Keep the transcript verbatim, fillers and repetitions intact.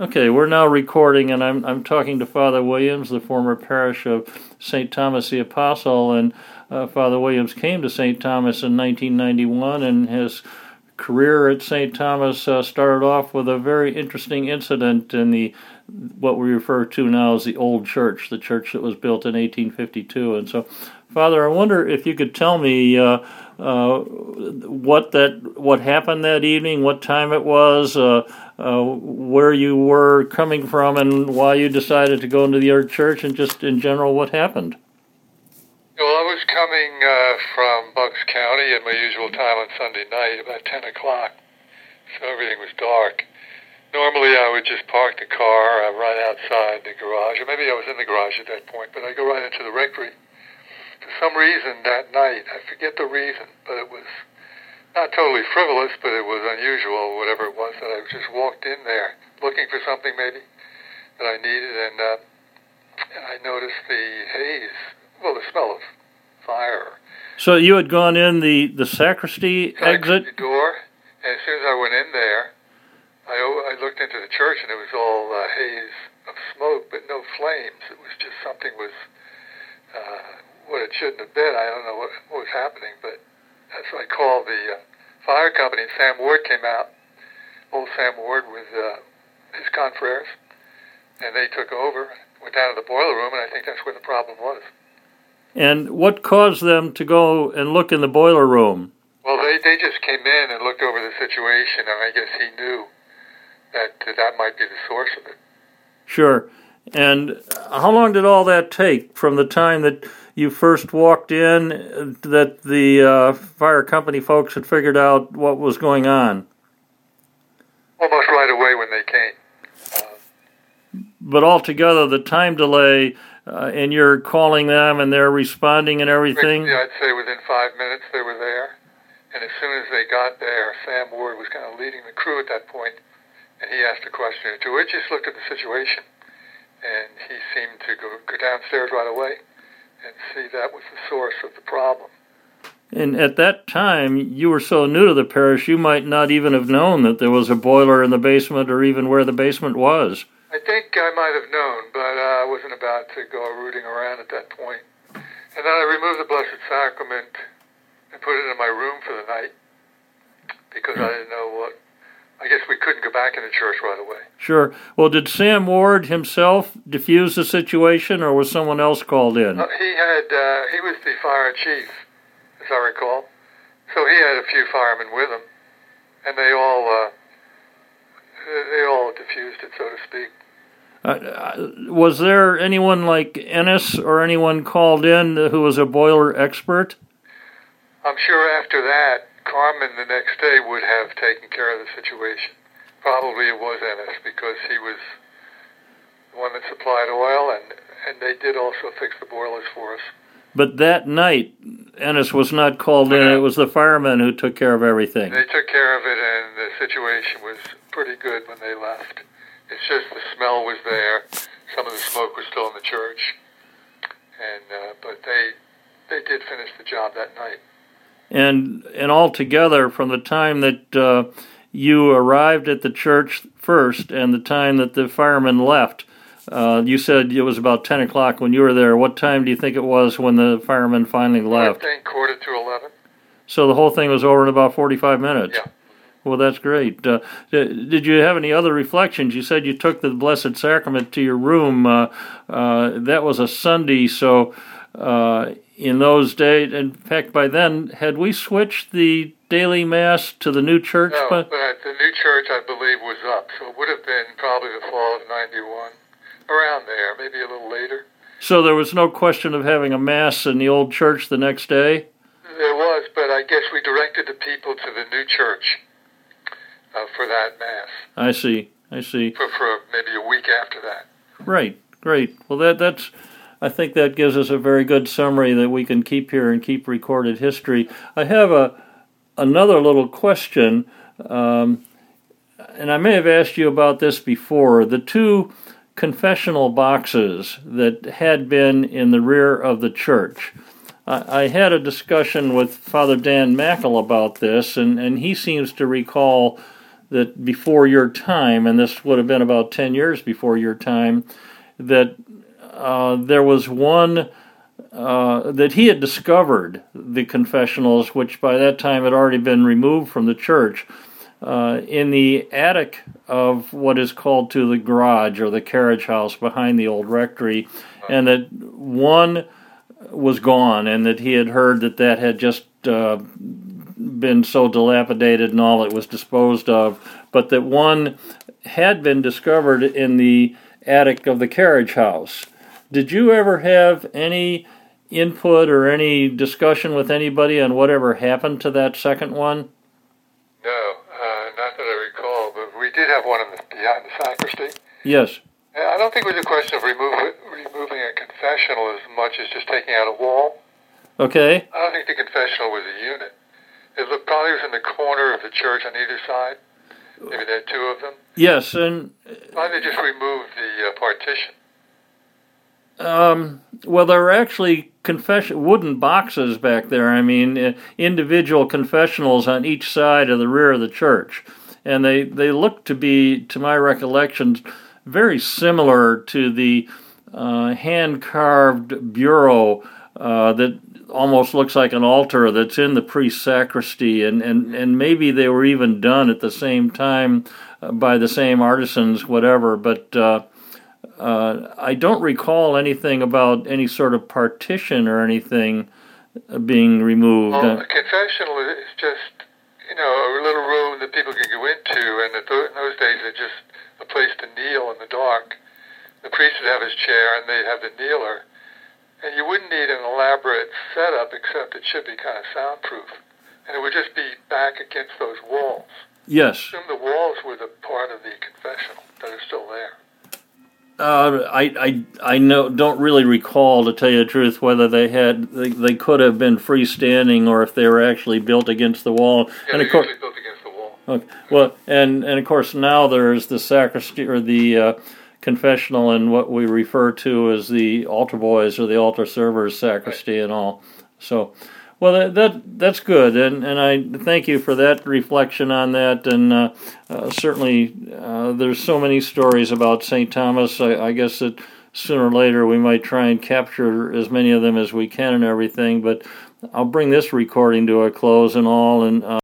Okay, we're now recording, and I'm I'm talking to Father Williams, the former parish of Saint Thomas the Apostle, and uh, Father Williams came to Saint Thomas in nineteen ninety-one, and his career at Saint Thomas uh, started off with a very interesting incident in the what we refer to now as the Old Church, the church that was built in eighteen fifty-two. And so, Father, I wonder if you could tell me uh, uh, what that what happened that evening, what time it was, uh, uh, where you were coming from, and why you decided to go into the Old Church, and just in general what happened. Well, I was coming uh, from Bucks County at my usual time on Sunday night, about ten o'clock, so everything was dark. Normally I would just park the car uh, right outside the garage, or maybe I was in the garage at that point, but I go right into the rectory. For some reason that night, I forget the reason, but it was not totally frivolous, but it was unusual, whatever it was, that I just walked in there looking for something maybe that I needed, and, uh, and I noticed the haze, well, the smell of fire. So you had gone in the, the sacristy so exit? I the door, and as soon as I went in there, I, I looked into the church, and it was all uh, haze of smoke, but no flames. It was just something was uh, what it shouldn't have been. I don't know what, what was happening, but so I called the uh, fire company. Sam Ward came out, old Sam Ward with uh, his confreres, and they took over, went down to the boiler room, and I think that's where the problem was. And what caused them to go and look in the boiler room? Well, they, they just came in and looked over the situation, and I guess he knew that that might be the source of it. Sure. And how long did all that take from the time that you first walked in that the uh, fire company folks had figured out what was going on? Almost right away when they came. Uh, but altogether, the time delay, uh, and you're calling them and they're responding and everything? Yeah, I'd say within five minutes they were there. And as soon as they got there, Sam Ward was kind of leading the crew at that point. And he asked a question or two. We just looked at the situation, and he seemed to go, go downstairs right away and see that was the source of the problem. And at that time, you were so new to the parish, you might not even have known that there was a boiler in the basement or even where the basement was. I think I might have known, but uh, I wasn't about to go rooting around at that point. And then I removed the Blessed Sacrament and put it in my room for the night because I didn't know what. I guess we couldn't go back in the church right away. Sure. Well, did Sam Ward himself diffuse the situation, or was someone else called in? Uh, he had. Uh, he was the fire chief, as I recall. So he had a few firemen with him, and they all uh, they all diffused it, so to speak. Uh, was there anyone like Ennis or anyone called in who was a boiler expert? I'm sure after that, Carmen the next day would have taken care of the situation. Probably it was Ennis because he was the one that supplied oil, and, and they did also fix the boilers for us. But that night, Ennis was not called in. It was the firemen who took care of everything. They took care of it, and the situation was pretty good when they left. It's just the smell was there. Some of the smoke was still in the church, and uh, but they they did finish the job that night. And and altogether, from the time that uh, you arrived at the church first and the time that the firemen left, uh, you said it was about ten o'clock when you were there. What time do you think it was when the firemen finally left? I think quarter to eleven. So the whole thing was over in about forty-five minutes? Yeah. Well, that's great. Uh, did you have any other reflections? You said you took the Blessed Sacrament to your room. Uh, uh, that was a Sunday, so... Uh, in those days, in fact, by then, had we switched the daily Mass to the new church? No, but the new church, I believe, was up, so it would have been probably the fall of ninety-one, around there, maybe a little later. So there was no question of having a Mass in the old church the next day? There was, but I guess we directed the people to the new church uh, for that Mass. I see, I see. For, for maybe a week after that. Right, great. Well, that that's... I think that gives us a very good summary that we can keep here and keep recorded history. I have a another little question, um, and I may have asked you about this before. The two confessional boxes that had been in the rear of the church. I, I had a discussion with Father Dan Mackel about this, and, and he seems to recall that before your time, and this would have been about ten years before your time, that uh, there was one uh, that he had discovered the confessionals, which by that time had already been removed from the church, uh, in the attic of what is called to the garage or the carriage house behind the old rectory, and that one was gone, and that he had heard that that had just uh, been so dilapidated and all it was disposed of, but that one had been discovered in the attic of the carriage house. Did you ever have any input or any discussion with anybody on whatever happened to that second one? No, uh, not that I recall, but we did have one in the, behind the sacristy. Yes. I don't think it was a question of remove, removing a confessional as much as just taking out a wall. Okay. I don't think the confessional was a unit. It looked, probably was in the corner of the church on either side. Maybe there are two of them. Yes, and Probably they just removed the uh, partition. Um, well, there were actually confession wooden boxes back there. I mean, uh, individual confessionals on each side of the rear of the church, and they they looked to be, to my recollection, very similar to the uh, hand-carved bureau uh, that almost looks like an altar that's in the priest's sacristy, and, and, and maybe they were even done at the same time uh, by the same artisans, whatever, but uh, uh, I don't recall anything about any sort of partition or anything being removed. Well, a confessional is just, you know, a little room that people can go into, and in those days it's just a place to kneel in the dark. The priest would have his chair, and they'd have the kneeler. And you wouldn't need an elaborate setup, except it should be kind of soundproof. And it would just be back against those walls. Yes. I assume the walls were the part of the confessional that are still there. Uh, I, I, I know, don't really recall, to tell you the truth, whether they had they, they could have been freestanding or if they were actually built against the wall. Yeah, and they're of course, usually built against the wall. Okay. Well, and, and of course now there's the sacristy or the uh, confessional and what we refer to as the altar boys or the altar servers sacristy and all. So, well, that, that that's good, and and I thank you for that reflection on that. And uh, uh, certainly, uh, there's so many stories about Saint Thomas. I, I guess that sooner or later we might try and capture as many of them as we can and everything. But I'll bring this recording to a close and all, and. Uh,